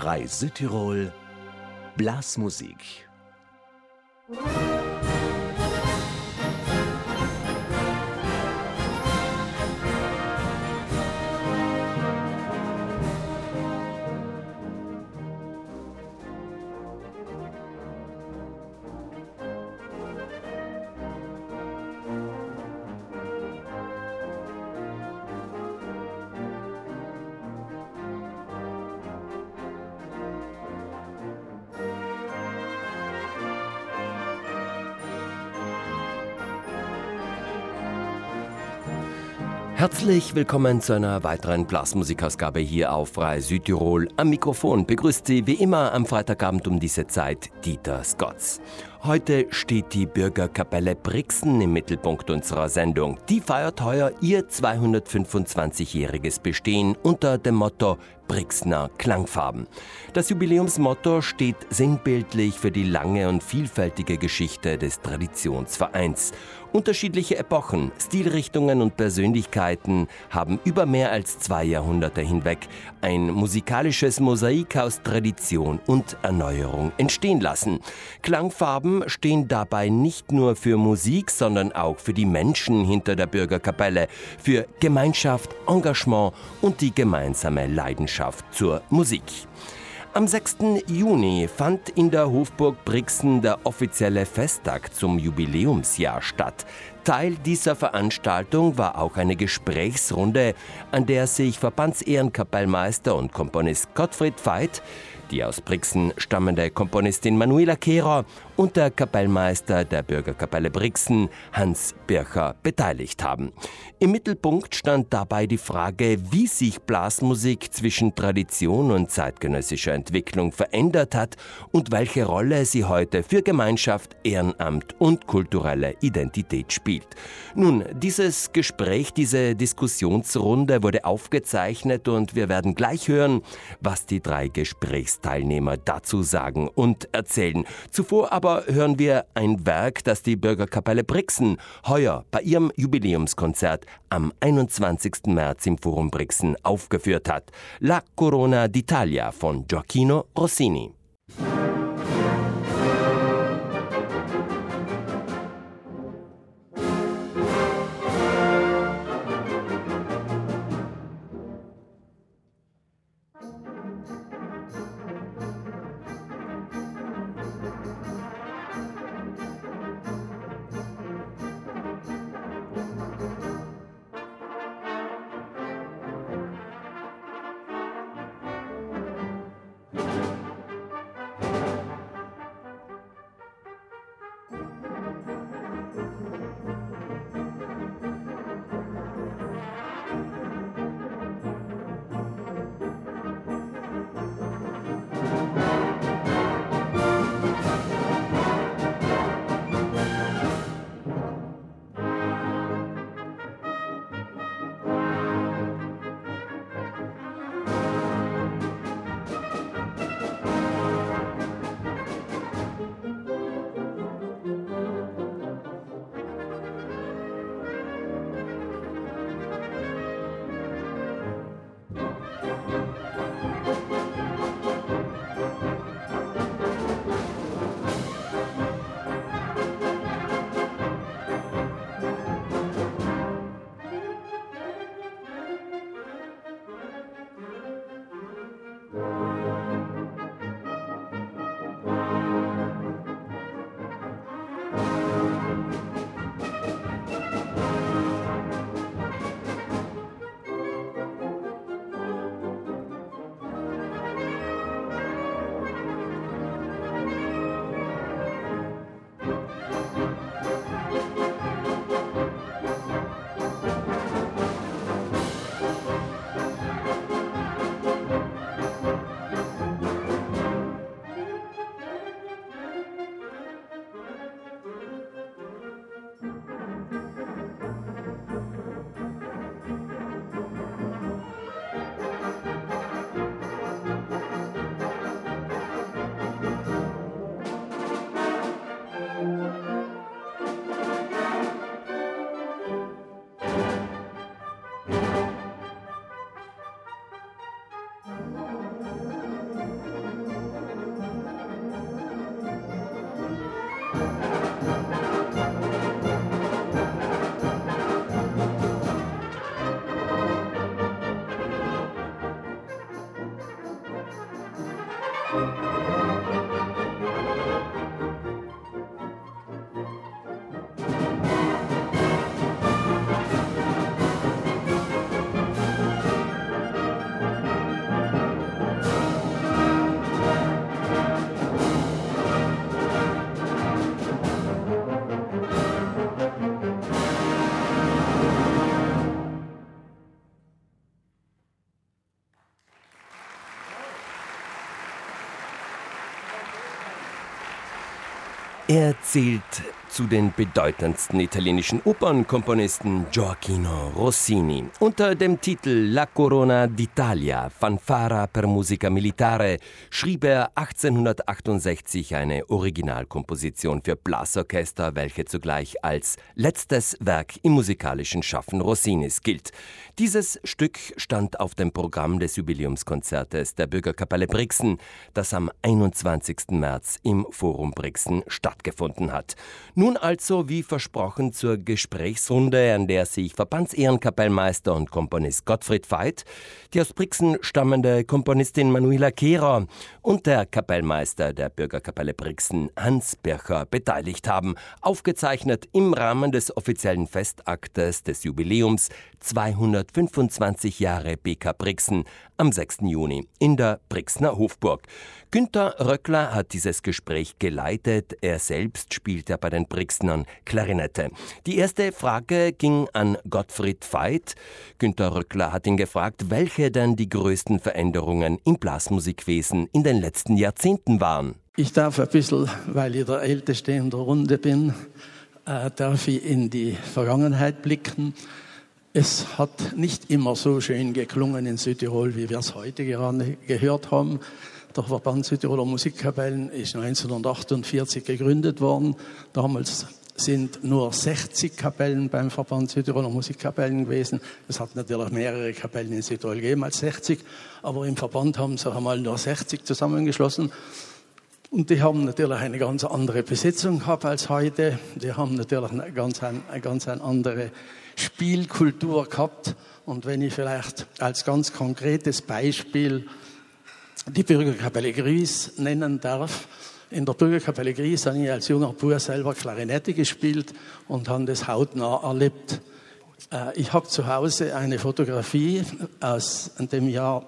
Rai Südtirol Blasmusik. Herzlich willkommen zu einer weiteren Blasmusikausgabe hier auf Rai Südtirol. Am Mikrofon begrüßt Sie wie immer am Freitagabend um diese Zeit Dieter Scotts. Heute steht die Bürgerkapelle Brixen im Mittelpunkt unserer Sendung. Die feiert heuer ihr 225-jähriges Bestehen unter dem Motto Brixner Klangfarben. Das Jubiläumsmotto steht sinnbildlich für die lange und vielfältige Geschichte des Traditionsvereins. Unterschiedliche Epochen, Stilrichtungen und Persönlichkeiten haben über mehr als 2 Jahrhunderte hinweg ein musikalisches Mosaik aus Tradition und Erneuerung entstehen lassen. Klangfarben stehen dabei nicht nur für Musik, sondern auch für die Menschen hinter der Bürgerkapelle, für Gemeinschaft, Engagement und die gemeinsame Leidenschaft zur Musik. Am 6. Juni fand in der Hofburg Brixen der offizielle Festtag zum Jubiläumsjahr statt. Teil dieser Veranstaltung war auch eine Gesprächsrunde, an der sich Verbandsehrenkapellmeister und Komponist Gottfried Veit, die aus Brixen stammende Komponistin Manuela Kehrer und der Kapellmeister der Bürgerkapelle Brixen, Hans Bircher, beteiligt haben. Im Mittelpunkt stand dabei die Frage, wie sich Blasmusik zwischen Tradition und zeitgenössischer Entwicklung verändert hat und welche Rolle sie heute für Gemeinschaft, Ehrenamt und kulturelle Identität spielt. Nun, dieses Gespräch, diese Diskussionsrunde wurde aufgezeichnet und wir werden gleich hören, was die 3 Gesprächsteilnehmer dazu sagen und erzählen. Zuvor aber hören wir ein Werk, das die Bürgerkapelle Brixen heuer bei ihrem Jubiläumskonzert am 21. März im Forum Brixen aufgeführt hat. La Corona d'Italia von Gioacchino Rossini. Er zählt zu den bedeutendsten italienischen Opernkomponisten Gioachino Rossini. Unter dem Titel La Corona d'Italia, Fanfara per Musica Militare, schrieb er 1868 eine Originalkomposition für Blasorchester, welche zugleich als letztes Werk im musikalischen Schaffen Rossinis gilt. Dieses Stück stand auf dem Programm des Jubiläumskonzertes der Bürgerkapelle Brixen, das am 21. März im Forum Brixen stattgefunden hat. Nun also, wie versprochen, zur Gesprächsrunde, an der sich Verbandsehrenkapellmeister und Komponist Gottfried Veit, die aus Brixen stammende Komponistin Manuela Kehrer und der Kapellmeister der Bürgerkapelle Brixen, Hans Bircher, beteiligt haben. Aufgezeichnet im Rahmen des offiziellen Festaktes des Jubiläums 225 Jahre BK Brixen am 6. Juni in der Brixner Hofburg. Günter Röckler hat dieses Gespräch geleitet. Er selbst spielt ja bei den Brixnern Klarinette. Die erste Frage ging an Gottfried Veit. Günter Röckler hat ihn gefragt, welche denn die größten Veränderungen im Blasmusikwesen in den letzten Jahrzehnten waren. Ich darf ein bisschen, weil ich der Älteste in der Runde bin, darf ich in die Vergangenheit blicken. Es hat nicht immer so schön geklungen in Südtirol, wie wir es heute gerade gehört haben. Der Verband Südtiroler Musikkapellen ist 1948 gegründet worden. Damals sind nur 60 Kapellen beim Verband Südtiroler Musikkapellen gewesen. Es hat natürlich mehrere Kapellen in Südtirol gegeben als 60, aber im Verband haben sie einmal nur 60 zusammengeschlossen. Und die haben natürlich eine ganz andere Besetzung gehabt als heute. Die haben natürlich eine ganz andere Spielkultur gehabt. Und wenn ich vielleicht als ganz konkretes Beispiel die Bürgerkapelle Gries nennen darf. In der Bürgerkapelle Gries habe ich als junger Bub selber Klarinette gespielt und habe das hautnah erlebt. Ich habe zu Hause eine Fotografie aus dem Jahr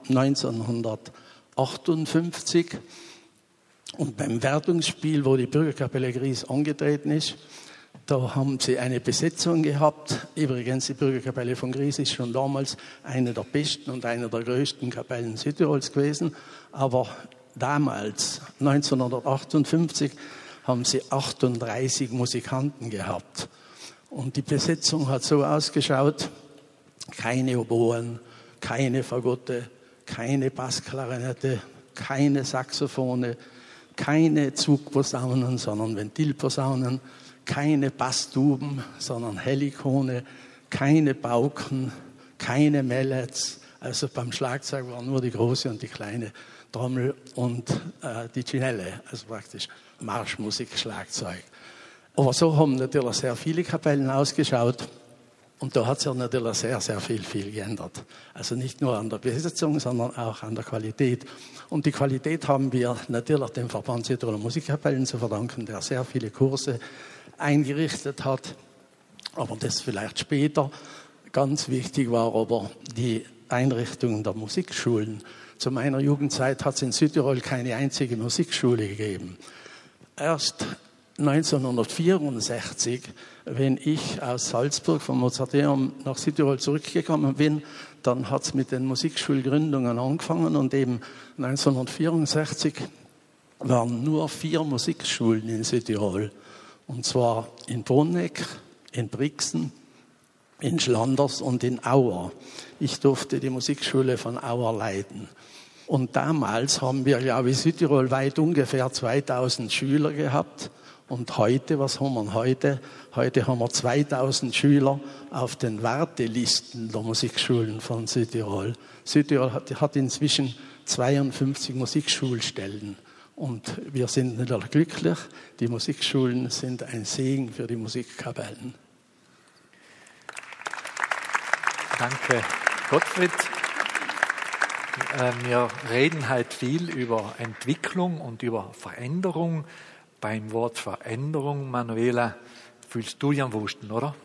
1958 und beim Wertungsspiel, wo die Bürgerkapelle Gries angetreten ist, da haben sie eine Besetzung gehabt. Übrigens, die Bürgerkapelle von Gries ist schon damals eine der besten und eine der größten Kapellen Südtirols gewesen. Aber damals, 1958, haben sie 38 Musikanten gehabt. Und die Besetzung hat so ausgeschaut: keine Oboen, keine Fagotte, keine Bassklarinette, keine Saxophone, keine Zugposaunen, sondern Ventilposaunen, keine Basstuben, sondern Helikone, keine Pauken, keine Mallets. Also beim Schlagzeug waren nur die große und die kleine Trommel und die Cinelle, also praktisch Marschmusik, Schlagzeug. Aber so haben natürlich sehr viele Kapellen ausgeschaut. Und da hat sich natürlich sehr, sehr viel geändert. Also nicht nur an der Besetzung, sondern auch an der Qualität. Und die Qualität haben wir natürlich dem Verband Südtiroler Musikkapellen zu verdanken, der sehr viele Kurse eingerichtet hat. Aber das vielleicht später. Ganz wichtig war aber die Einrichtung der Musikschulen. Zu meiner Jugendzeit hat es in Südtirol keine einzige Musikschule gegeben. Erst 1964, wenn ich aus Salzburg vom Mozarteum nach Südtirol zurückgekommen bin, dann hat es mit den Musikschulgründungen angefangen und eben 1964 waren nur 4 Musikschulen in Südtirol. Und zwar in Bruneck, in Brixen, in Schlanders und in Auer. Ich durfte die Musikschule von Auer leiten. Und damals haben wir, glaube ich, südtirolweit ungefähr 2000 Schüler gehabt. Und heute, was haben wir heute? Heute haben wir 2000 Schüler auf den Wartelisten der Musikschulen von Südtirol. Südtirol hat inzwischen 52 Musikschulstellen. Und wir sind natürlich glücklich. Die Musikschulen sind ein Segen für die Musikkapellen. Danke, Gottfried. Wir reden halt viel über Entwicklung und über Veränderung. Beim Wort Veränderung, Manuela, fühlst du dich am wohlsten, oder?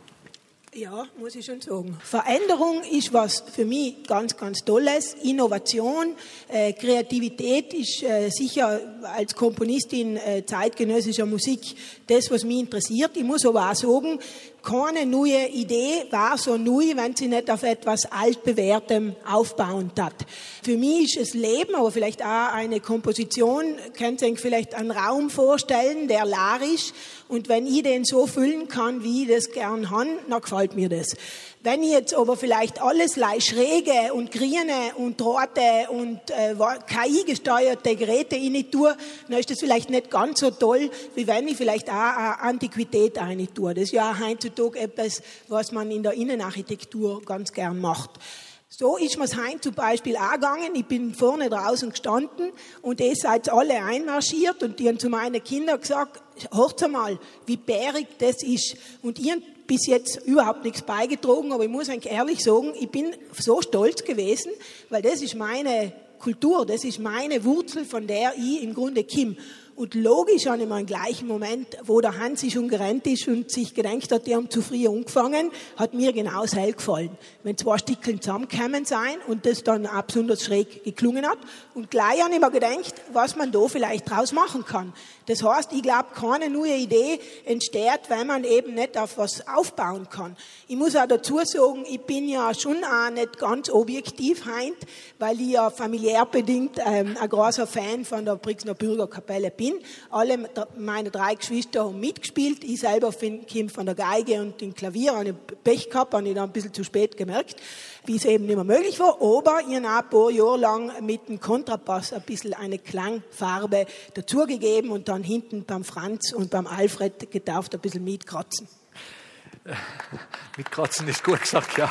Ja, muss ich schon sagen. Veränderung ist was für mich ganz, ganz Tolles. Innovation, Kreativität ist sicher als Komponistin zeitgenössischer Musik das, was mich interessiert. Ich muss aber auch sagen, keine neue Idee war so neu, wenn sie nicht auf etwas altbewährtem aufbauend hat. Für mich ist es Leben, aber vielleicht auch eine Komposition, könnt ihr euch vielleicht einen Raum vorstellen, der leer ist. Und wenn ich den so füllen kann, wie ich das gern habe, dann gefällt mir das. Wenn ich jetzt aber vielleicht alles schräge und grüne und rote und KI-gesteuerte Geräte rein tue, dann ist das vielleicht nicht ganz so toll, wie wenn ich vielleicht auch eine Antiquität rein tue. Das ist ja auch heutzutage etwas, was man in der Innenarchitektur ganz gern macht. So ist mir's heim zum Beispiel auch gegangen. Ich bin vorne draußen gestanden und ihr seid alle einmarschiert und die haben zu meinen Kindern gesagt, hört mal, wie bärig das ist. Und ich habe bis jetzt überhaupt nichts beigetragen, aber ich muss eigentlich ehrlich sagen, ich bin so stolz gewesen, weil das ist meine Kultur, das ist meine Wurzel, von der ich im Grunde komme. Und logisch habe ich mir im gleichen Moment, wo der Hansi schon gerannt ist und sich gedacht hat, die haben zu früh angefangen, hat mir genau das hell gefallen. Wenn zwei Stückchen zusammengekommen sein und das dann auch besonders schräg geklungen hat. Und gleich habe ich mir gedacht, was man da vielleicht draus machen kann. Das heißt, ich glaube, keine neue Idee entsteht, wenn man eben nicht auf was aufbauen kann. Ich muss auch dazu sagen, ich bin ja schon auch nicht ganz objektiv heint, weil ich ja familiär bedingt ein großer Fan von der Brixner Bürgerkapelle bin. Alle meine 3 Geschwister haben mitgespielt. Ich selber komme von der Geige und dem Klavier. Habe Pech gehabt, habe ich dann ein bisschen zu spät gemerkt, wie es eben nicht mehr möglich war. Aber ich habe auch ein paar Jahre lang mit dem Kontrabass ein bisschen eine Klangfarbe dazugegeben und dann hinten beim Franz und beim Alfred getauft ein bisschen mitkratzen. Mitkratzen ist gut gesagt, ja.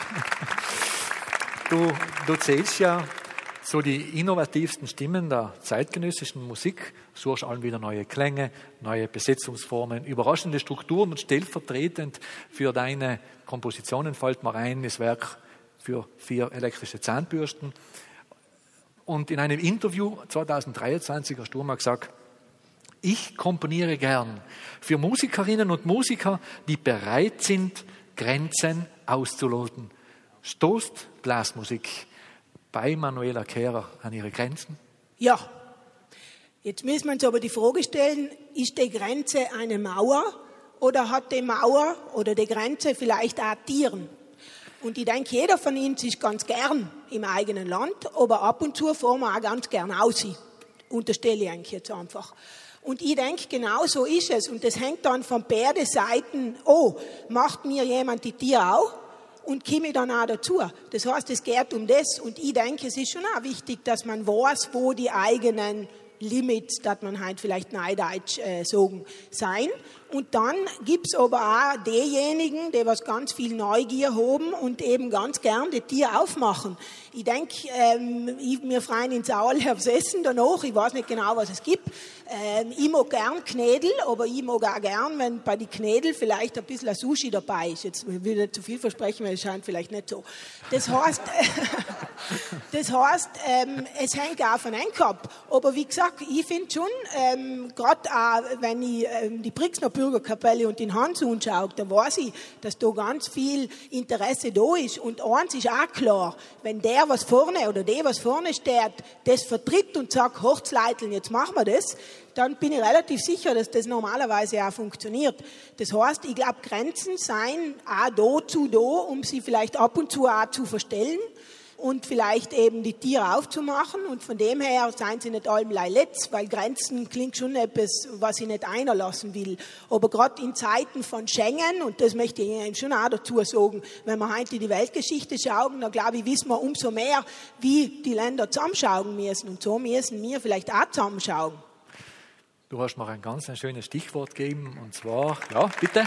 Du zählst ja so die innovativsten Stimmen der zeitgenössischen Musik, suchst allen wieder neue Klänge, neue Besetzungsformen, überraschende Strukturen und stellvertretend für deine Kompositionen fällt mir ein das Werk für 4 elektrische Zahnbürsten. Und in einem Interview 2023 hast du mal gesagt, ich komponiere gern für Musikerinnen und Musiker, die bereit sind, Grenzen auszuloten. Stoßt Blasmusik bei Manuela Kehrer an ihre Grenzen? Ja. Jetzt müssen wir uns aber die Frage stellen, ist die Grenze eine Mauer oder hat die Mauer oder die Grenze vielleicht auch Tieren? Und ich denke, jeder von uns ist ganz gern im eigenen Land, aber ab und zu fahren wir auch ganz gern aus. Unterstelle ich eigentlich jetzt einfach. Und ich denke, genau so ist es. Und das hängt dann von beiden Seiten, macht mir jemand die Tiere auch? Und komme ich dann auch dazu. Das heißt, es geht um das. Und ich denke, es ist schon auch wichtig, dass man weiß, wo die eigenen Limits, dass man halt vielleicht neudeutsch sagen, sein. Und dann gibt's aber auch diejenigen, die was ganz viel Neugier haben und eben ganz gern die Tier aufmachen. Ich denke, wir freuen ins Auerl aufs Essen danach. Ich weiß nicht genau, was es gibt. Ich mag gern Knädel, aber ich mag auch gern, wenn bei den Knädel vielleicht ein bisschen ein Sushi dabei ist. Jetzt will ich nicht zu viel versprechen, weil es scheint vielleicht nicht so. Das heißt, es hängt auch von einem ab. Aber wie gesagt, ich finde schon, gerade auch, wenn ich die Brixner Bürgerkapelle und den Hans anschaue, da weiß ich, dass da ganz viel Interesse da ist. Und eins ist auch klar, wenn der, was vorne oder die, was vorne steht, das vertritt und sagt, Hochzleiteln, jetzt machen wir das, dann bin ich relativ sicher, dass das normalerweise auch funktioniert. Das heißt, ich glaube, Grenzen seien auch da, um sie vielleicht ab und zu auch zu verstellen und vielleicht eben die Tiere aufzumachen. Und von dem her seien sie nicht allem letzt, weil Grenzen klingt schon etwas, was ich nicht einlassen will. Aber gerade in Zeiten von Schengen, und das möchte ich Ihnen schon auch dazu sagen, wenn wir heute die Weltgeschichte schauen, dann glaube ich, wissen wir umso mehr, wie die Länder zusammenschauen müssen. Und so müssen wir vielleicht auch zusammenschauen. Du hast mir ein ganz schönes Stichwort gegeben, und zwar, ja, bitte.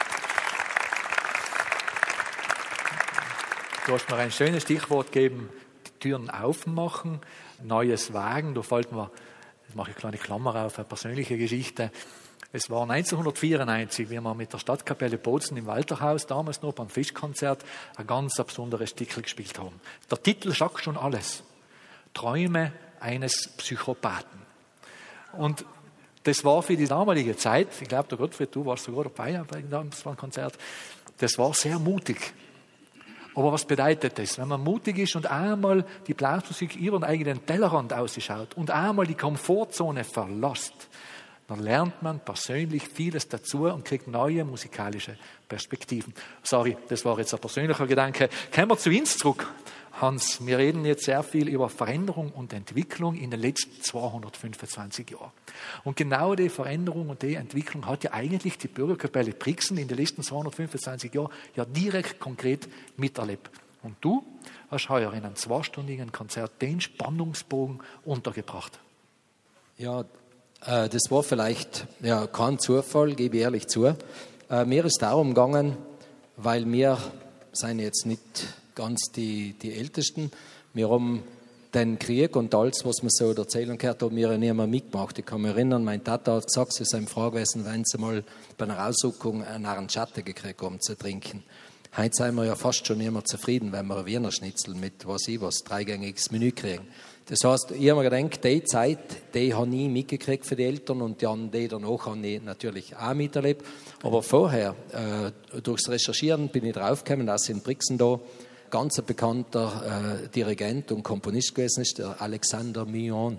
Du hast mir ein schönes Stichwort gegeben, die Türen aufmachen, Neues wagen. Da fällt mir, jetzt mache ich eine kleine Klammer auf, eine persönliche Geschichte. Es war 1994, wie wir mit der Stadtkapelle Bozen im Walterhaus, damals noch beim Fischkonzert, ein ganz besonderes Stück gespielt haben. Der Titel sagt schon alles. Träume eines Psychopathen. Und das war für die damalige Zeit, ich glaube, der Gottfried, du warst sogar dabei bei dem Konzert, das war sehr mutig. Aber was bedeutet das? Wenn man mutig ist und einmal die Blasmusik über den eigenen Tellerrand ausschaut und einmal die Komfortzone verlässt, dann lernt man persönlich vieles dazu und kriegt neue musikalische Perspektiven. Sorry, das war jetzt ein persönlicher Gedanke. Kommen wir zu uns zurück. Hans, wir reden jetzt sehr viel über Veränderung und Entwicklung in den letzten 225 Jahren. Und genau die Veränderung und die Entwicklung hat ja eigentlich die Bürgerkapelle Brixen in den letzten 225 Jahren ja direkt konkret miterlebt. Und du hast heuer in einem 2-stündigen Konzert den Spannungsbogen untergebracht. Ja, das war vielleicht kein Zufall, gebe ich ehrlich zu. Mir ist darum gegangen, weil wir sind jetzt nicht ganz die Ältesten. Wir haben den Krieg und alles, was man so erzählen gehört, haben wir ja nie mehr mitgemacht. Ich kann mich erinnern, mein Tata hat gesagt, sie sind froh gewesen, wenn sie mal bei einer Aussuchung einen Aranciata gekriegt haben zu trinken. Heute sind wir ja fast schon immer zufrieden, wenn wir ein Wiener Schnitzel mit, 3-gängiges Menü kriegen. Das heißt, ich habe mir gedacht, die Zeit, die habe ich mitgekriegt für die Eltern und die danach habe ich natürlich auch miterlebt. Aber vorher, durchs Recherchieren bin ich draufgekommen, dass in Brixen da ganz ein bekannter Dirigent und Komponist gewesen ist, der Alexander Millon.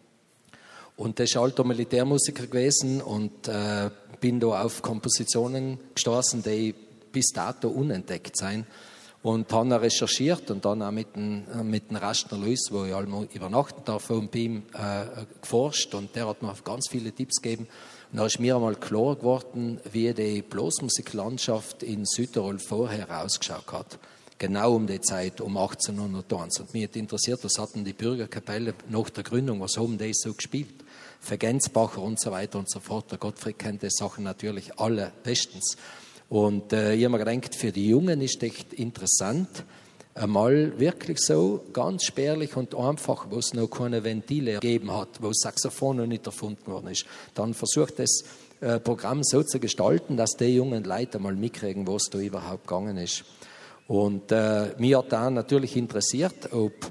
Und der ist alter Militärmusiker gewesen und bin da auf Kompositionen gestoßen, die bis dato unentdeckt sind. Und habe recherchiert und dann auch mit dem Rastner Luis, wo ich einmal übernachten darf, und bei ihm geforscht. Und der hat mir ganz viele Tipps gegeben. Und da ist mir einmal klar geworden, wie die Blasmusiklandschaft in Südtirol vorher ausgeschaut hat. Genau um die Zeit, um 1801. Und mich hat interessiert, was hatten die Bürgerkapelle nach der Gründung, was haben die so gespielt? Für Gensbacher und so weiter und so fort. Der Gottfried kennt die Sachen natürlich alle bestens. Und ich habe mir gedacht, für die Jungen ist echt interessant, einmal wirklich so ganz spärlich und einfach, wo es noch keine Ventile gegeben hat, wo das Saxophon noch nicht erfunden worden ist. Dann versucht das Programm so zu gestalten, dass die jungen Leute mal mitkriegen, was da überhaupt gegangen ist. Und mich hat da natürlich interessiert,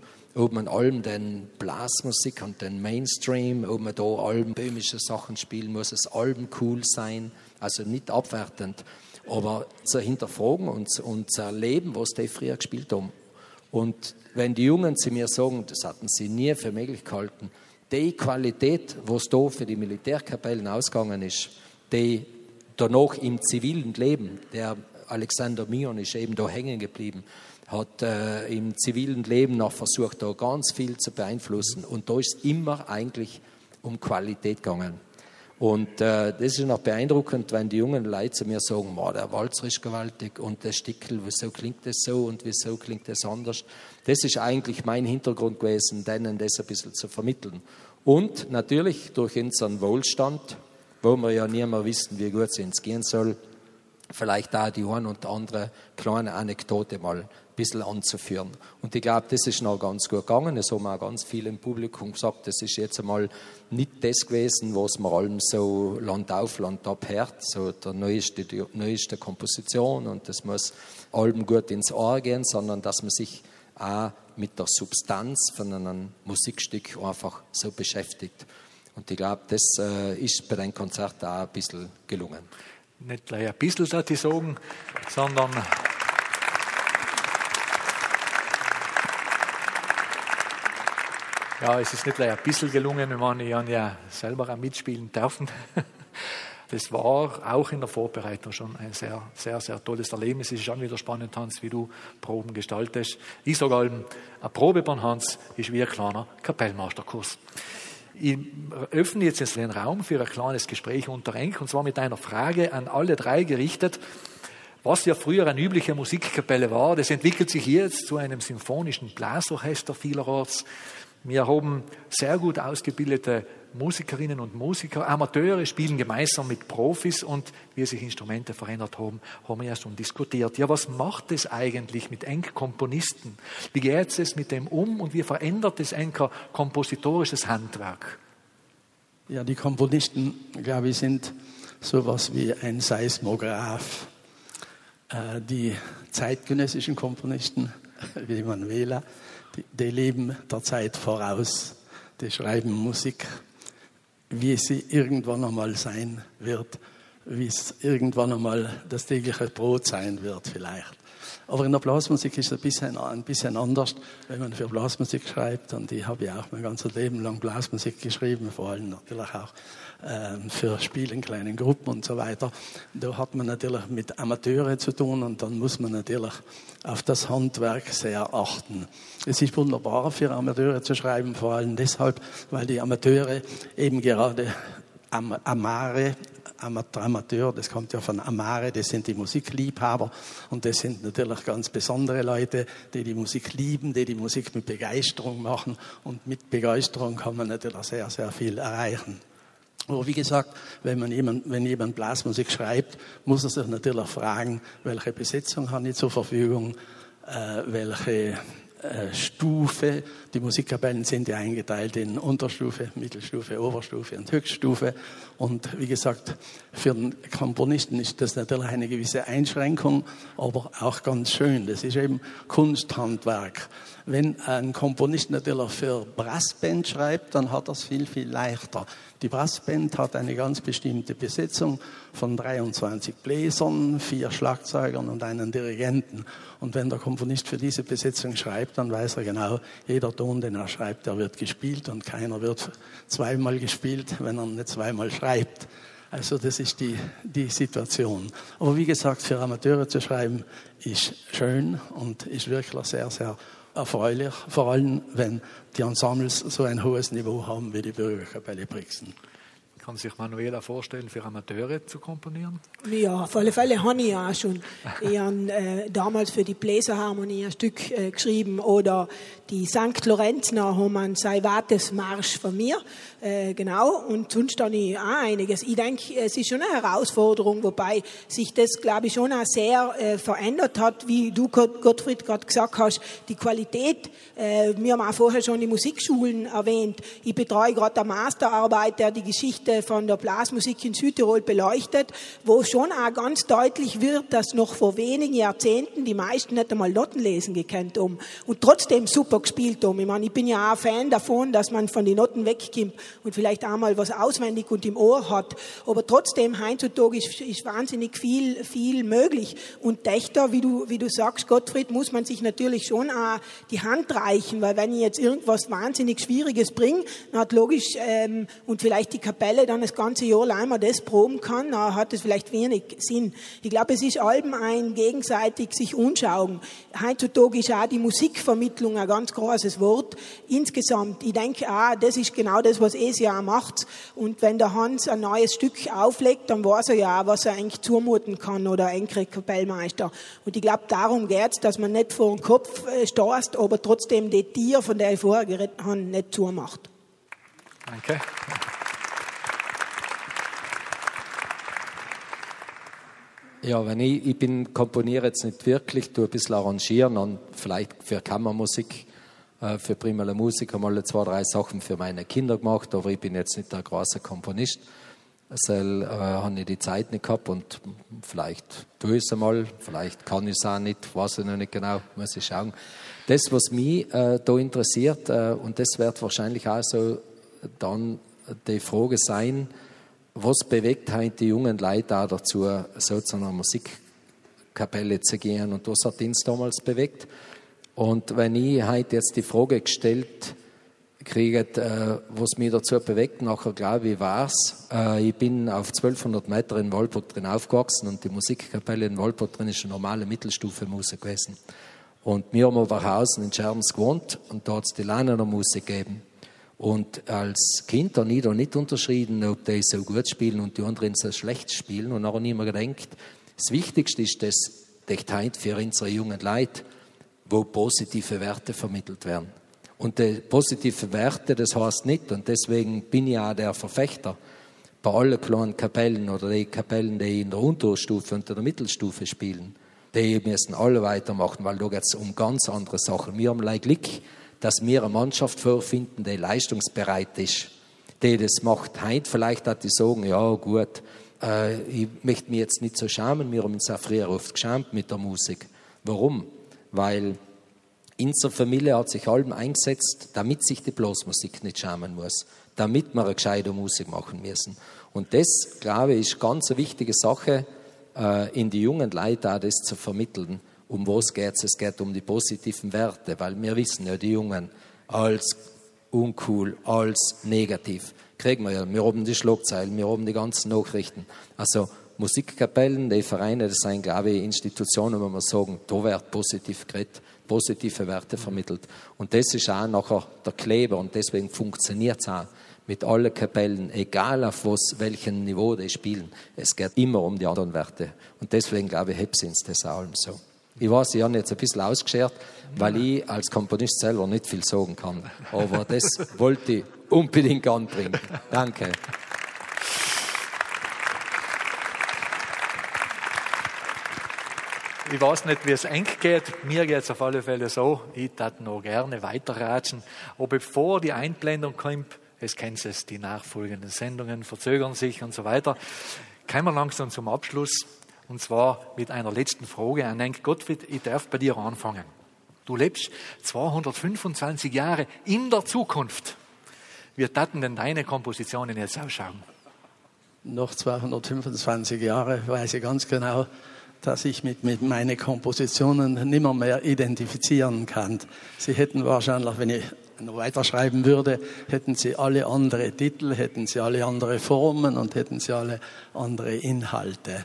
ob man allem den Blasmusik und den Mainstream, ob man da allem böhmische Sachen spielen muss, es allem cool sein, also nicht abwertend, aber zu hinterfragen und zu erleben, was die früher gespielt haben. Und wenn die Jungen zu mir sagen, das hatten sie nie für möglich gehalten, die Qualität, was da für die Militärkapellen ausgegangen ist, die danach im zivilen Leben, der Alexander Millon ist eben da hängen geblieben, hat im zivilen Leben noch versucht, da ganz viel zu beeinflussen. Und da ist immer eigentlich um Qualität gegangen. Und das ist noch beeindruckend, wenn die jungen Leute zu mir sagen, der Walzer ist gewaltig und der Stickel, wieso klingt das so und wieso klingt das anders. Das ist eigentlich mein Hintergrund gewesen, denen das ein bisschen zu vermitteln. Und natürlich durch unseren Wohlstand, wo wir ja nie mehr wissen, wie gut es uns gehen soll, vielleicht auch die eine und andere kleine Anekdote mal ein bisschen anzuführen. Und ich glaube, das ist noch ganz gut gegangen. Es haben auch ganz viele im Publikum gesagt, das ist jetzt einmal nicht das gewesen, was man allem so Land auf, Land ab hört, so die neueste Komposition und das muss allem gut ins Ohr gehen, sondern dass man sich auch mit der Substanz von einem Musikstück einfach so beschäftigt. Und ich glaube, das ist bei den Konzerten auch ein bisschen gelungen. Nicht gleich ein bisschen, sollte ich sagen, sondern ja, es ist nicht gleich ein bisschen gelungen. Ich meine, ich habe ja selber auch mitspielen dürfen. Das war auch in der Vorbereitung schon ein sehr, sehr, sehr tolles Erlebnis. Es ist schon wieder spannend, Hans, wie du Proben gestaltest. Ich sage allem, eine Probe beim Hans ist wie ein kleiner Kapellmeisterkurs. Ich öffne jetzt den Raum für ein kleines Gespräch unter Enk, und zwar mit einer Frage an alle drei gerichtet. Was ja früher eine übliche Musikkapelle war, das entwickelt sich jetzt zu einem symphonischen Blasorchester vielerorts. Wir haben sehr gut ausgebildete Musikerinnen und Musiker. Amateure spielen gemeinsam mit Profis und wie sich Instrumente verändert haben, haben wir ja schon diskutiert. Ja, was macht es eigentlich mit Enk-Komponisten? Wie geht es mit dem um und wie verändert es Enker kompositorisches Handwerk? Ja, die Komponisten, glaube ich, sind sowas wie ein Seismograph. Die zeitgenössischen Komponisten, wie Manuela, die leben der Zeit voraus. Die schreiben Musik, wie sie irgendwann einmal sein wird, wie es irgendwann einmal das tägliche Brot sein wird vielleicht. Aber in der Blasmusik ist es ein bisschen anders, wenn man für Blasmusik schreibt. Und ich habe ja auch mein ganzes Leben lang Blasmusik geschrieben, vor allem natürlich auch für Spiele in kleinen Gruppen und so weiter. Da hat man natürlich mit Amateuren zu tun und dann muss man natürlich auf das Handwerk sehr achten. Es ist wunderbar für Amateure zu schreiben, vor allem deshalb, weil die Amateure eben gerade Amateur, das kommt ja von Amare, das sind die Musikliebhaber und das sind natürlich ganz besondere Leute, die die Musik lieben, die die Musik mit Begeisterung machen und mit Begeisterung kann man natürlich sehr, sehr viel erreichen. Aber wie gesagt, wenn jemand Blasmusik schreibt, muss er sich natürlich fragen, welche Besetzung habe ich zur Verfügung, welche Stufe. Die Musikkapellen sind ja eingeteilt in Unterstufe, Mittelstufe, Oberstufe und Höchststufe. Und wie gesagt, für den Komponisten ist das natürlich eine gewisse Einschränkung, aber auch ganz schön. Das ist eben Kunsthandwerk. Wenn ein Komponist natürlich für Brassband schreibt, dann hat er es viel, viel leichter. Die Brassband hat eine ganz bestimmte Besetzung von 23 Bläsern, 4 Schlagzeugern und einen Dirigenten. Und wenn der Komponist für diese Besetzung schreibt, dann weiß er genau, jeder Ton, den er schreibt, der wird gespielt und keiner wird zweimal gespielt, wenn er nicht zweimal schreibt. Also das ist die Situation. Aber wie gesagt, für Amateure zu schreiben, ist schön und ist wirklich sehr, sehr erfreulich, vor allem wenn die Ensembles so ein hohes Niveau haben wie die Bürgerkapelle Brixen. Kann sich Manuela vorstellen, für Amateure zu komponieren? Ja, auf alle Fälle habe ich ja auch schon. Ich habe damals für die Bläserharmonie ein Stück geschrieben oder die St. Lorenzner haben einen Salvates-Marsch von mir. Genau, und sonst habe ich auch einiges. Ich denke, es ist schon eine Herausforderung, wobei sich das, glaube ich, schon auch sehr verändert hat, wie du, Gottfried, gerade gesagt hast, die Qualität. Wir haben auch vorher schon die Musikschulen erwähnt. Ich betreue gerade eine Masterarbeit, der die Geschichte von der Blasmusik in Südtirol beleuchtet, wo schon auch ganz deutlich wird, dass noch vor wenigen Jahrzehnten die meisten nicht einmal Noten lesen gekannt haben und trotzdem super gespielt haben. Ich meine, ich bin ja auch Fan davon, dass man von den Noten wegkommt und vielleicht auch mal was auswendig und im Ohr hat. Aber trotzdem, heutzutage ist wahnsinnig viel möglich. Und Dächter, wie du sagst, Gottfried, muss man sich natürlich schon auch die Hand reichen, weil wenn ich jetzt irgendwas wahnsinnig Schwieriges bringe, dann hat logisch, und vielleicht die Kapelle dann das ganze Jahr lang mal das proben kann, dann hat es vielleicht wenig Sinn. Ich glaube, es ist allem ein gegenseitig sich anschauen. Heutzutage ist auch die Musikvermittlung ein ganz großes Wort. Insgesamt, ich denke auch, das ist genau das, was ESIA auch macht. Und wenn der Hans ein neues Stück auflegt, dann weiß er ja auch, was er eigentlich zumuten kann oder ein Kapellmeister. Und ich glaube, darum geht's, dass man nicht vor den Kopf stößt, aber trotzdem die Tier, von der ich vorher geredet habe, nicht zumacht. Danke. Ja, ich komponiere jetzt nicht wirklich, tue ein bisschen arrangieren und vielleicht für Kammermusik, für Primale Musik haben alle 2, 3 Sachen für meine Kinder gemacht, aber ich bin jetzt nicht der große Komponist. Also habe ich die Zeit nicht gehabt und vielleicht tue ich es einmal, vielleicht kann ich es auch nicht, weiß ich noch nicht genau, muss ich schauen. Das, was mich da interessiert, und das wird wahrscheinlich auch so dann die Frage sein, was bewegt heute die jungen Leute auch dazu, so zu einer Musikkapelle zu gehen und was hat uns damals bewegt? Und wenn ich heute jetzt die Frage gestellt kriege, was mich dazu bewegt, nachher glaube ich, war's. Ich bin auf 1200 Meter in Walburg drin aufgewachsen und die Musikkapelle in Walburg drin ist eine normale Mittelstufe-Musik gewesen. Und wir haben aber Hausen in Scherms gewohnt und da hat es die Leinener Musik gegeben. Und als Kind habe ich da nicht unterschieden, ob die so gut spielen und die anderen so schlecht spielen. Und dann habe ich mir gedacht, das Wichtigste ist das, heute für unsere jungen Leute, wo positive Werte vermittelt werden. Und die positive Werte, das heißt nicht, und deswegen bin ich auch der Verfechter, bei allen kleinen Kapellen oder die Kapellen, die in der Unterstufe und in der Mittelstufe spielen, die müssen alle weitermachen, weil da geht es um ganz andere Sachen. Wir haben Glück, dass wir eine Mannschaft vorfinden, die leistungsbereit ist, die das macht. Heute vielleicht hat die sagen, ja gut, ich möchte mich jetzt nicht so schämen, wir haben uns auch früher oft geschämt mit der Musik. Warum? Weil Unsere Familie hat sich allem eingesetzt, damit sich die Blasmusik nicht schämen muss, damit wir eine gescheite Musik machen müssen. Und das, glaube ich, ist ganz eine wichtige Sache, in die jungen Leute auch das zu vermitteln. Um was geht es? Es geht um die positiven Werte, weil wir wissen ja, die Jungen als uncool, als negativ, kriegen wir ja. Wir haben die Schlagzeilen, wir haben die ganzen Nachrichten. Also Musikkapellen, die Vereine, das sind, glaube ich, Institutionen, wo wir sagen, da wird positiv geredet, positive Werte vermittelt. Und das ist auch nachher der Kleber und deswegen funktioniert es auch mit allen Kapellen, egal auf welchem Niveau die spielen. Es geht immer um die anderen Werte. Und deswegen, glaube ich, hebt uns das auch allem so. Ich weiß, ich habe jetzt ein bisschen ausgeschert, weil ich als Komponist selber nicht viel sagen kann. Aber das wollte ich unbedingt anbringen. Danke. Ich weiß nicht, wie es eng geht. Mir geht es auf alle Fälle so. Ich würde noch gerne weiterratschen. Aber bevor die Einblendung kommt, es kennt es, die nachfolgenden Sendungen verzögern sich und so weiter, kommen wir langsam zum Abschluss. Und zwar mit einer letzten Frage an Henk Gottfried. Ich darf bei dir anfangen. Du lebst 225 Jahre in der Zukunft. Wie taten denn deine Kompositionen jetzt ausschauen? Noch 225 Jahre weiß ich ganz genau, dass ich mit meinen Kompositionen nimmer mehr identifizieren kann. Sie hätten wahrscheinlich, wenn ich noch weiterschreiben würde, hätten sie alle andere Titel, hätten sie alle andere Formen und hätten sie alle andere Inhalte.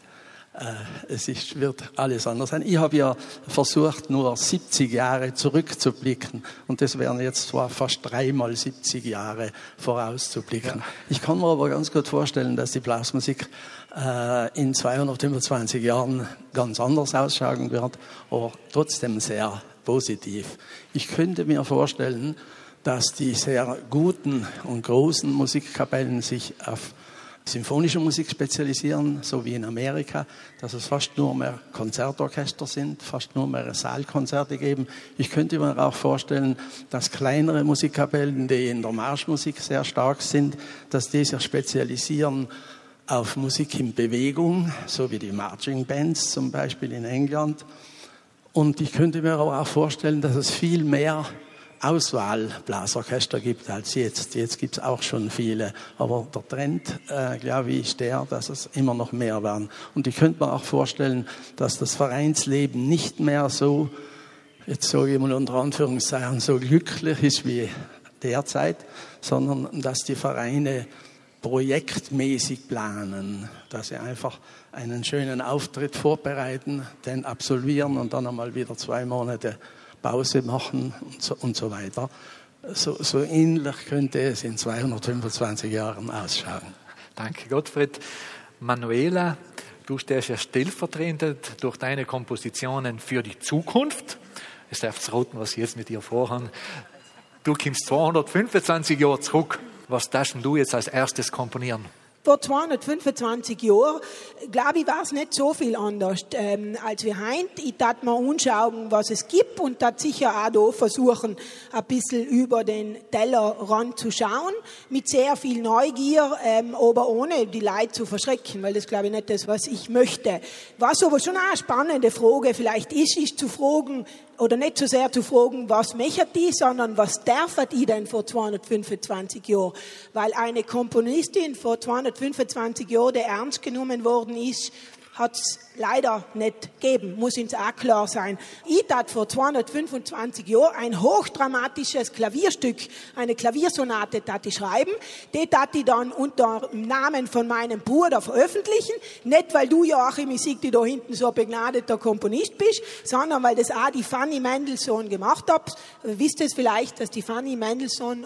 Wird alles anders sein. Ich habe ja versucht, nur 70 Jahre zurückzublicken und das wären jetzt zwar fast 3-mal 70 Jahre vorauszublicken. Ja. Ich kann mir aber ganz gut vorstellen, dass die Blasmusik in 225 Jahren ganz anders ausschauen wird, aber trotzdem sehr positiv. Ich könnte mir vorstellen, dass die sehr guten und großen Musikkapellen sich auf symphonische Musik spezialisieren, so wie in Amerika, dass es fast nur mehr Konzertorchester sind, fast nur mehr Saalkonzerte geben. Ich könnte mir auch vorstellen, dass kleinere Musikkapellen, die in der Marschmusik sehr stark sind, dass die sich spezialisieren auf Musik in Bewegung, so wie die Marching Bands zum Beispiel in England. Und ich könnte mir aber auch vorstellen, dass es viel mehr Auswahlblasorchester gibt als jetzt. Jetzt gibt es auch schon viele, aber der Trend, glaube ich, ist der, dass es immer noch mehr werden. Und ich könnte mir auch vorstellen, dass das Vereinsleben nicht mehr so, jetzt sage ich mal unter Anführungszeichen, so glücklich ist wie derzeit, sondern dass die Vereine projektmäßig planen, dass sie einfach einen schönen Auftritt vorbereiten, den absolvieren und dann einmal wieder 2 Monate Pause machen und so weiter. So ähnlich könnte es in 225 Jahren ausschauen. Danke, Gottfried. Manuela, du stehst ja stellvertretend durch deine Kompositionen für die Zukunft. Es darf es roten, was ich jetzt mit dir vorhabe. Du kommst 225 Jahre zurück. Was darfst du jetzt als erstes komponieren? Vor 225 Jahren, glaube ich, war es nicht so viel anders als wir heute. Ich tat mir anschauen, was es gibt und tat sicher auch da versuchen, ein bisschen über den Tellerrand zu schauen, mit sehr viel Neugier, aber ohne die Leute zu verschrecken, weil das, glaube ich, nicht das, was ich möchte. Was aber schon eine spannende Frage vielleicht ist zu fragen, oder nicht so sehr zu fragen, was möchten die, sondern was dürfen die denn vor 225 Jahren? Weil eine Komponistin vor 225 Jahren, die ernst genommen worden ist, hat es leider nicht gegeben, muss uns auch klar sein. Ich tat vor 225 Jahren ein hochdramatisches Klavierstück, eine Klaviersonate tat ich schreiben, die tat ich dann unter dem Namen von meinem Bruder veröffentlichen, nicht weil du, Joachim, ich sehe, die da hinten so ein begnadeter Komponist bist, sondern weil das auch die Fanny Mendelssohn gemacht hat. Wisst ihr es vielleicht, dass die Fanny Mendelssohn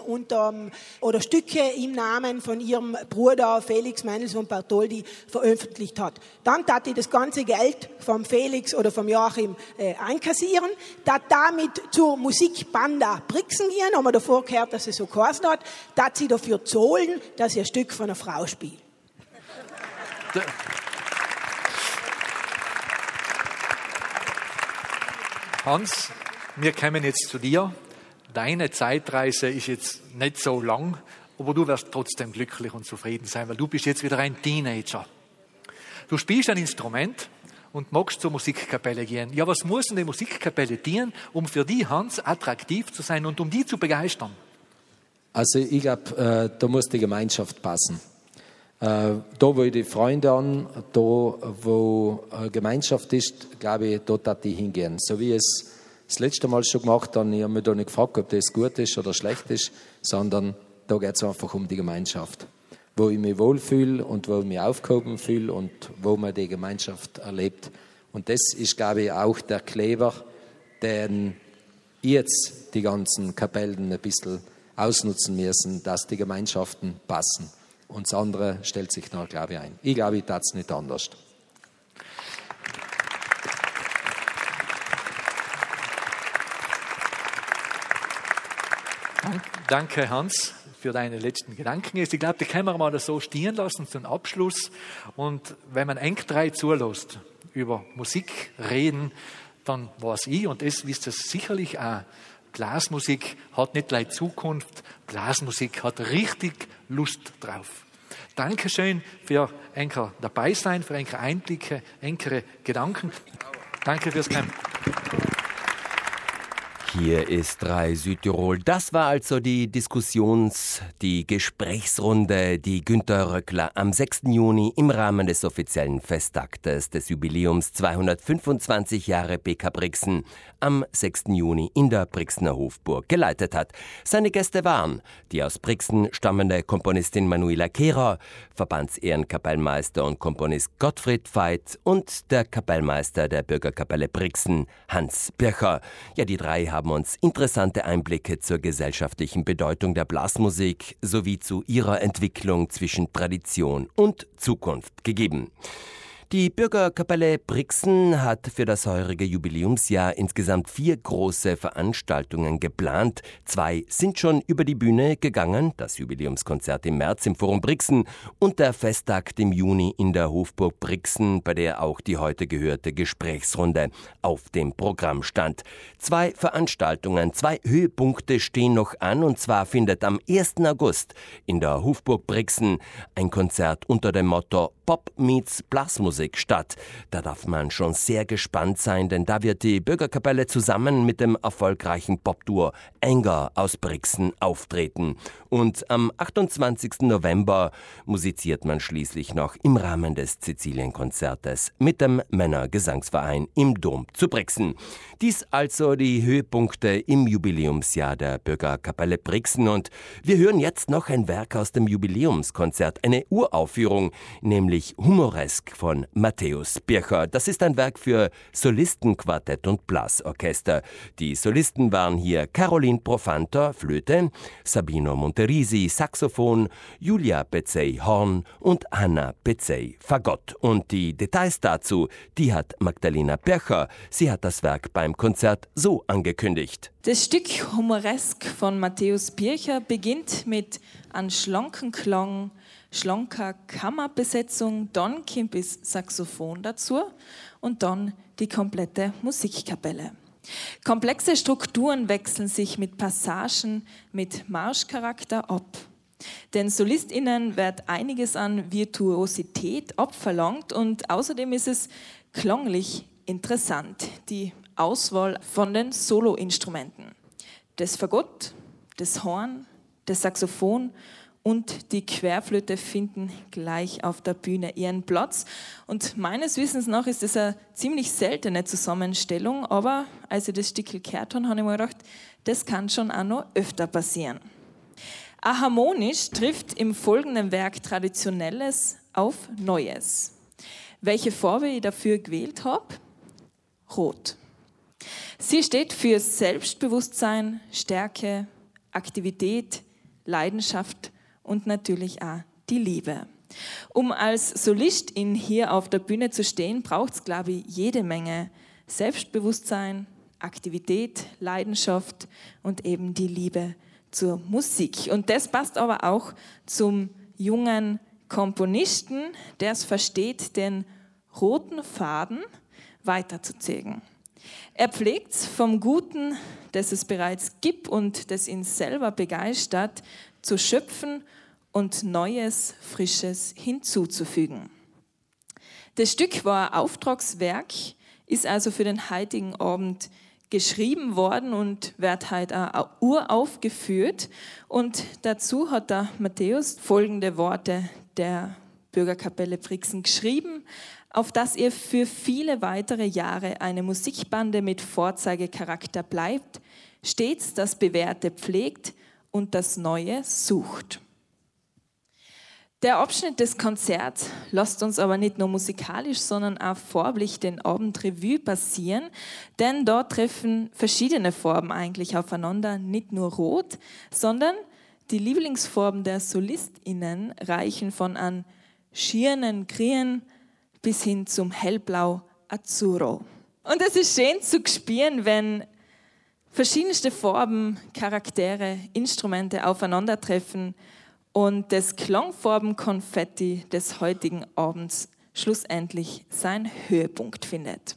oder Stücke im Namen von ihrem Bruder Felix Mendelssohn Bartholdy veröffentlicht hat. Dann tat ich das ganze Geld vom Felix oder vom Joachim einkassieren, damit zur Musikbanda Brixen gehen, haben wir davor gehört, dass es so geheißen hat, dass sie dafür zahlen, dass sie ein Stück von einer Frau spielen. Hans, wir kommen jetzt zu dir. Deine Zeitreise ist jetzt nicht so lang, aber du wirst trotzdem glücklich und zufrieden sein, weil du bist jetzt wieder ein Teenager. Du spielst ein Instrument und magst zur Musikkapelle gehen. Ja, was muss denn die Musikkapelle tun, um für die, Hans, attraktiv zu sein und um die zu begeistern? Also ich glaube, da muss die Gemeinschaft passen. Da, wo ich die Freunde an, da, wo Gemeinschaft ist, glaube ich, dort darf ich hingehen. So wie ich es das letzte Mal schon gemacht habe, ich habe mich da nicht gefragt, ob das gut ist oder schlecht ist, sondern da geht es einfach um die Gemeinschaft. Wo ich mich wohlfühle und wo ich mich aufgehoben fühle und wo man die Gemeinschaft erlebt. Und das ist, glaube ich, auch der Kleber, den jetzt die ganzen Kapellen ein bisschen ausnutzen müssen, dass die Gemeinschaften passen. Und das andere stellt sich noch, glaube ich, ein. Ich glaube, ich tat es nicht anders. Danke, Hans, für deine letzten Gedanken. Ich glaube, die können wir mal so stehen lassen zum Abschluss. Und wenn man eng drei zulässt, über Musik reden, dann weiß ich, und das wisst ihr sicherlich auch, Blasmusik hat nicht gleich Zukunft, Blasmusik hat richtig Lust drauf. Dankeschön für enker dabei sein, für enker Einblicke, enkere Gedanken. Danke fürs Camp. Hier ist 3 Südtirol. Das war also die Gesprächsrunde, die Günter Röckler am 6. Juni im Rahmen des offiziellen Festaktes des Jubiläums 225 Jahre PK Brixen am 6. Juni in der Brixener Hofburg geleitet hat. Seine Gäste waren die aus Brixen stammende Komponistin Manuela Kehrer, Verbandsehrenkapellmeister und Komponist Gottfried Veit und der Kapellmeister der Bürgerkapelle Brixen, Hans Bircher. Ja, die 3 haben uns interessante Einblicke zur gesellschaftlichen Bedeutung der Blasmusik sowie zu ihrer Entwicklung zwischen Tradition und Zukunft gegeben. Die Bürgerkapelle Brixen hat für das heurige Jubiläumsjahr insgesamt 4 große Veranstaltungen geplant. 2 sind schon über die Bühne gegangen, das Jubiläumskonzert im März im Forum Brixen und der Festakt im Juni in der Hofburg Brixen, bei der auch die heute gehörte Gesprächsrunde auf dem Programm stand. 2 Veranstaltungen, 2 Höhepunkte stehen noch an, und zwar findet am 1. August in der Hofburg Brixen ein Konzert unter dem Motto Pop meets Blasmusik statt. Da darf man schon sehr gespannt sein, denn da wird die Bürgerkapelle zusammen mit dem erfolgreichen Popduo Enger aus Brixen auftreten. Und am 28. November musiziert man schließlich noch im Rahmen des Sizilienkonzertes mit dem Männergesangsverein im Dom zu Brixen. Dies also die Höhepunkte im Jubiläumsjahr der Bürgerkapelle Brixen, und wir hören jetzt noch ein Werk aus dem Jubiläumskonzert, eine Uraufführung, nämlich Humoresk von Matthäus Bircher. Das ist ein Werk für Solistenquartett und Blasorchester. Die Solisten waren hier Caroline Profanter, Flöte, Sabino Monterisi, Saxophon, Julia Pezzey, Horn und Hanna Pezzey, Fagott. Und die Details dazu, die hat Magdalena Bircher. Sie hat das Werk beim Konzert so angekündigt. Das Stück Humoresk von Matthäus Bircher beginnt mit einem schlanken Klang, schlanker Kammerbesetzung, dann kommt das Saxophon dazu und dann die komplette Musikkapelle. Komplexe Strukturen wechseln sich mit Passagen mit Marschcharakter ab. Den SolistInnen wird einiges an Virtuosität abverlangt und außerdem ist es klanglich interessant, die Auswahl von den Soloinstrumenten. Das Fagott, das Horn, das Saxophon und die Querflöte finden gleich auf der Bühne ihren Platz. Und meines Wissens nach ist das eine ziemlich seltene Zusammenstellung, aber als ich das Stück gehört habe, habe ich mir gedacht, das kann schon auch noch öfter passieren. Harmonisch trifft im folgenden Werk Traditionelles auf Neues. Welche Farbe ich dafür gewählt habe? Rot. Sie steht für Selbstbewusstsein, Stärke, Aktivität, Leidenschaft und natürlich auch die Liebe. Um als Solistin hier auf der Bühne zu stehen, braucht es, glaube ich, jede Menge Selbstbewusstsein, Aktivität, Leidenschaft und eben die Liebe zur Musik. Und das passt aber auch zum jungen Komponisten, der es versteht, den roten Faden weiterzuziehen. Er pflegt vom Guten, das es bereits gibt und das ihn selber begeistert, zu schöpfen und Neues, Frisches hinzuzufügen. Das Stück war ein Auftragswerk, ist also für den heutigen Abend geschrieben worden und wird heute auch uraufgeführt. Und dazu hat der Matthäus folgende Worte der Bürgerkapelle Brixen geschrieben, auf dass ihr für viele weitere Jahre eine Musikbande mit Vorzeigecharakter bleibt, stets das Bewährte pflegt und das Neue sucht. Der Abschnitt des Konzerts lässt uns aber nicht nur musikalisch, sondern auch farblich den Abend Revue passieren, denn dort treffen verschiedene Farben eigentlich aufeinander, nicht nur Rot, sondern die Lieblingsfarben der SolistInnen reichen von einem schiernen Grün bis hin zum hellblau Azzurro. Und es ist schön zu spüren, wenn verschiedenste Farben, Charaktere, Instrumente aufeinandertreffen und das Klangfarben-Konfetti des heutigen Abends schlussendlich seinen Höhepunkt findet.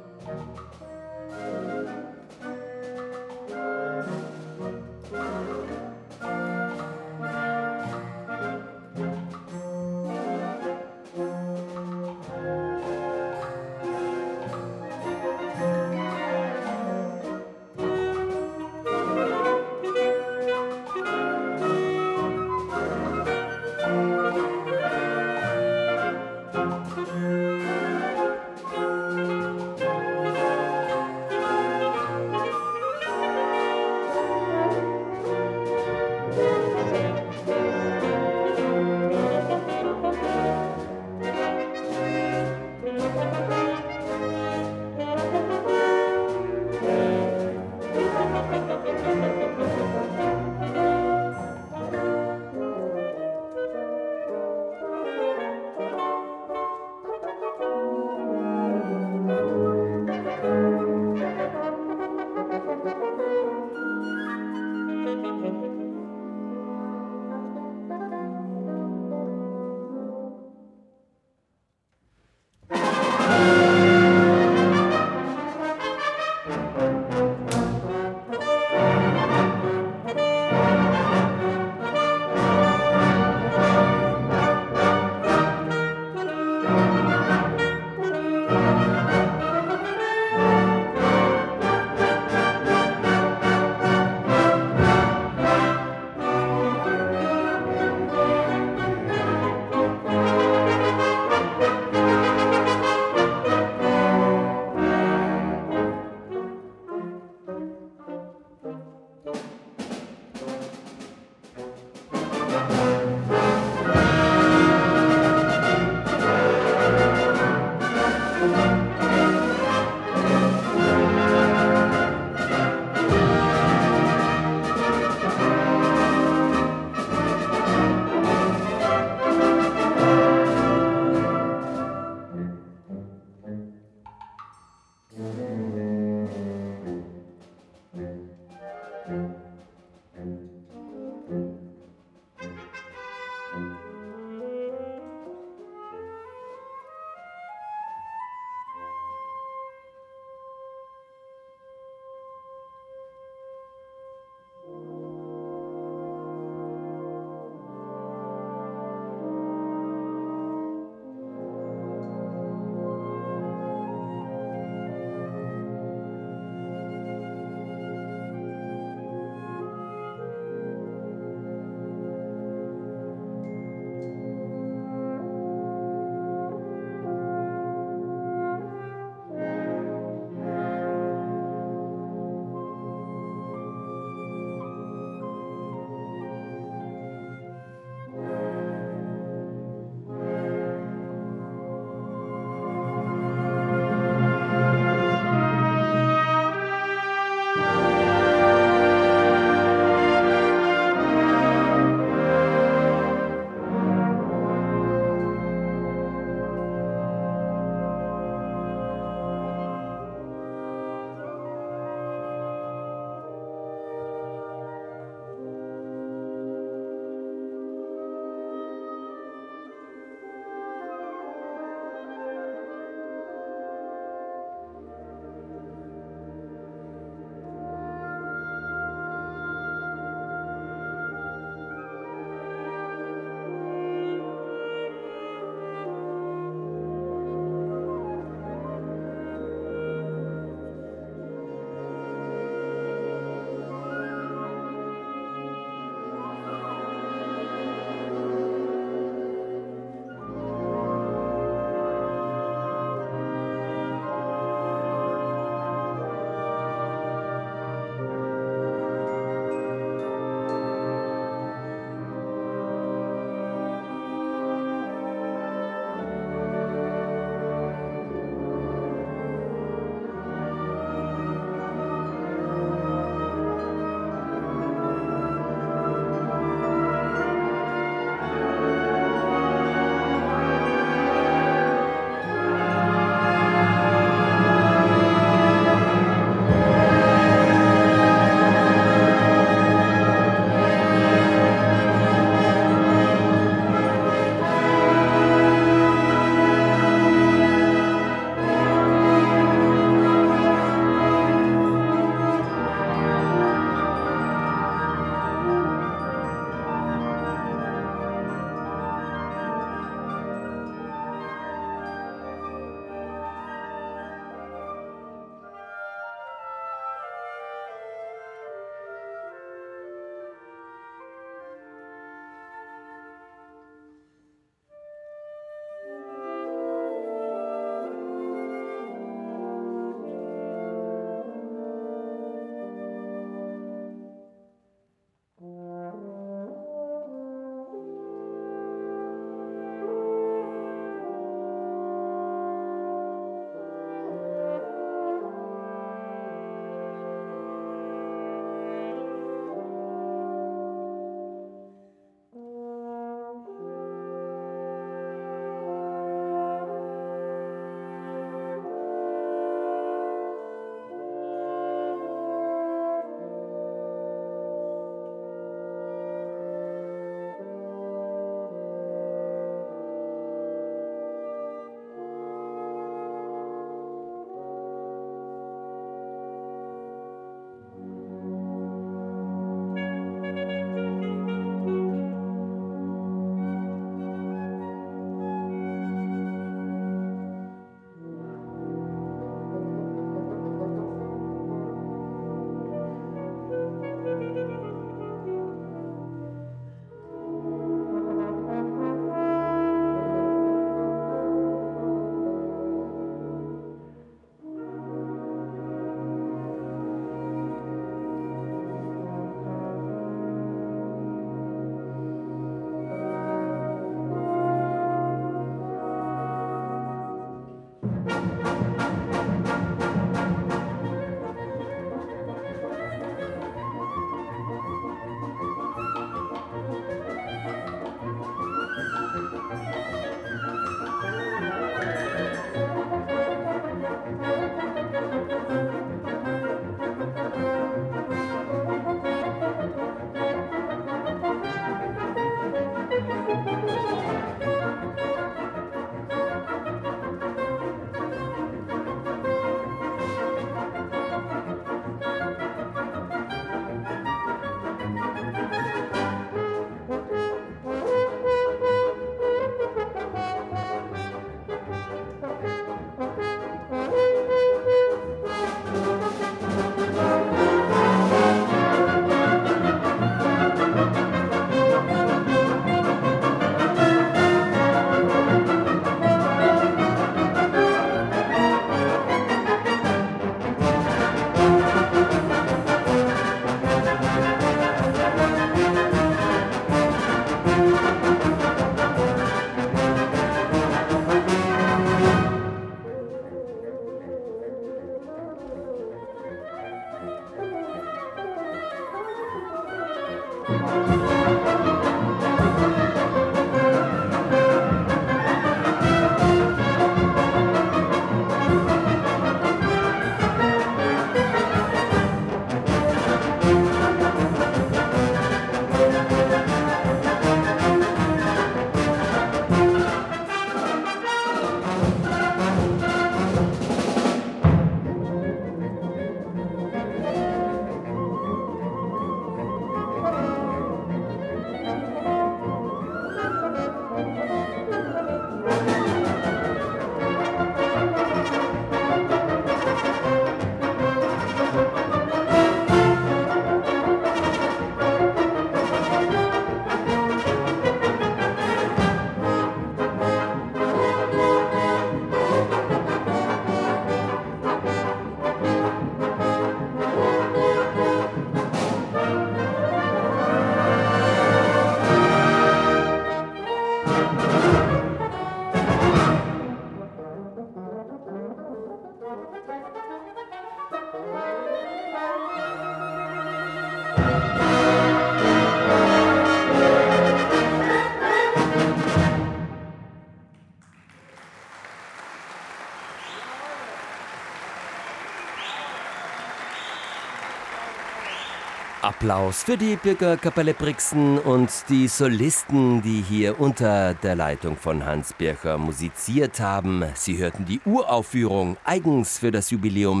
Applaus für die Bürgerkapelle Brixen und die Solisten, die hier unter der Leitung von Hans Bircher musiziert haben. Sie hörten die Uraufführung, eigens für das Jubiläum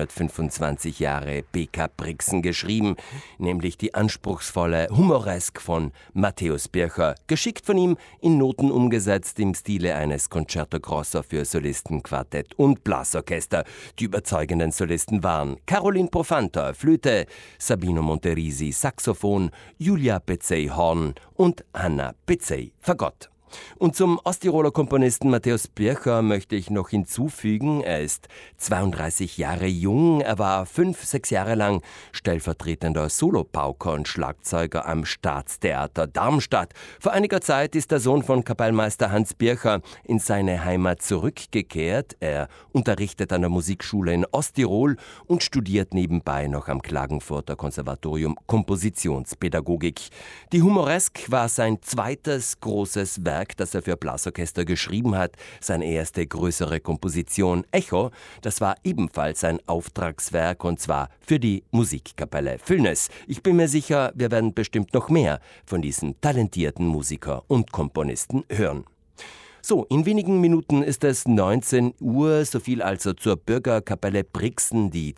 225 Jahre BK Brixen geschrieben, nämlich die anspruchsvolle Humoresk von Matthäus Bircher, geschickt von ihm in Noten umgesetzt im Stile eines Concerto Grosso für Solisten, Quartett und Blasorchester. Die überzeugenden Solisten waren Caroline Profanter, Flöte, Sabino Monterisi, Saxophon, Julia Petzey, Horn und Hanna Petzey, Fagott. Und zum Osttiroler Komponisten Matthäus Bircher möchte ich noch hinzufügen, er ist 32 Jahre jung, er war 5-6 Jahre lang stellvertretender Solopauker und Schlagzeuger am Staatstheater Darmstadt. Vor einiger Zeit ist der Sohn von Kapellmeister Hans Bircher in seine Heimat zurückgekehrt. Er unterrichtet an der Musikschule in Osttirol und studiert nebenbei noch am Klagenfurter Konservatorium Kompositionspädagogik. Die Humoresk war sein zweites großes Werk, das er für Blasorchester geschrieben hat. Seine erste größere Komposition Echo, das war ebenfalls ein Auftragswerk und zwar für die Musikkapelle Füllnes. Ich bin mir sicher, wir werden bestimmt noch mehr von diesem talentierten Musiker und Komponisten hören. So, in wenigen Minuten ist es 19 Uhr, so viel also zur Bürgerkapelle Brixen, die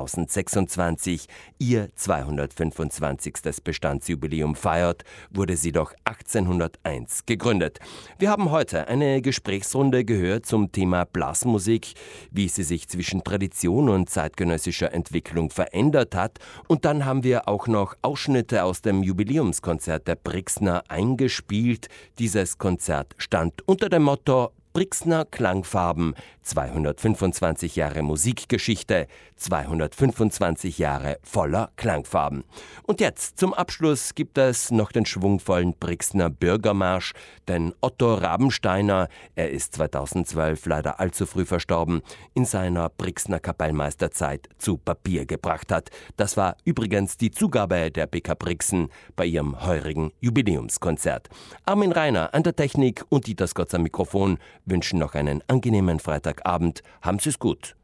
2026 ihr 225. Bestandsjubiläum feiert, wurde sie doch 1801 gegründet. Wir haben heute eine Gesprächsrunde gehört zum Thema Blasmusik, wie sie sich zwischen Tradition und zeitgenössischer Entwicklung verändert hat, und dann haben wir auch noch Ausschnitte aus dem Jubiläumskonzert der Brixner eingespielt. Dieses Konzert stand unter dem Motto Brixner Klangfarben, 225 Jahre Musikgeschichte, 225 Jahre voller Klangfarben. Und jetzt zum Abschluss gibt es noch den schwungvollen Brixner Bürgermarsch, den Otto Rabensteiner, er ist 2012 leider allzu früh verstorben, in seiner Brixner Kapellmeisterzeit zu Papier gebracht hat. Das war übrigens die Zugabe der BK Brixen bei ihrem heurigen Jubiläumskonzert. Armin Rainer an der Technik und Dieter Skotz am Mikrofon wünschen noch einen angenehmen Freitagabend. Haben Sie es gut.